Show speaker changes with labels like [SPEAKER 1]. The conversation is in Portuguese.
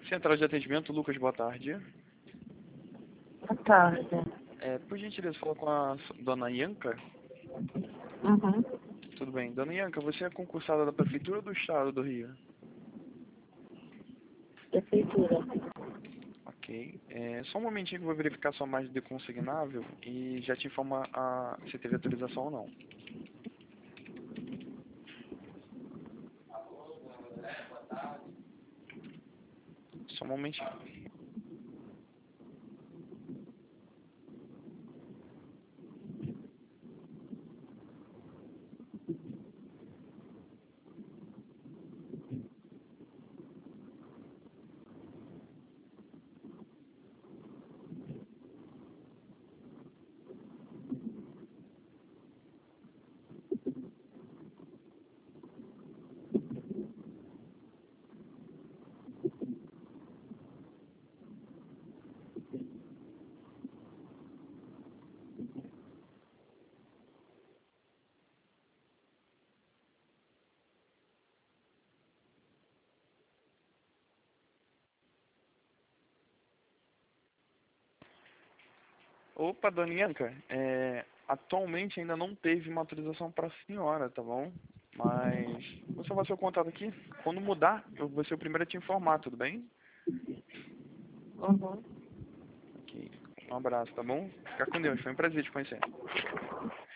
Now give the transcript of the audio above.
[SPEAKER 1] Central de atendimento, Lucas, boa tarde.
[SPEAKER 2] Boa tarde.
[SPEAKER 1] Por gentileza, fala com a dona Ianca.
[SPEAKER 2] Uhum.
[SPEAKER 1] Tudo bem. Dona Ianca, você é concursada da Prefeitura ou do Estado do Rio?
[SPEAKER 2] Prefeitura.
[SPEAKER 1] Ok. Só um momentinho que eu vou verificar sua margem de consignável e já te informo se teve autorização ou não. Só um momentinho. Opa, dona Ianca, atualmente ainda não teve uma autorização para a senhora, tá bom? Mas vou salvar seu contato aqui. Quando mudar, eu vou ser o primeiro a te informar, tudo bem?
[SPEAKER 2] Uhum.
[SPEAKER 1] Ok. Um abraço, tá bom? Fica com Deus, foi um prazer te conhecer.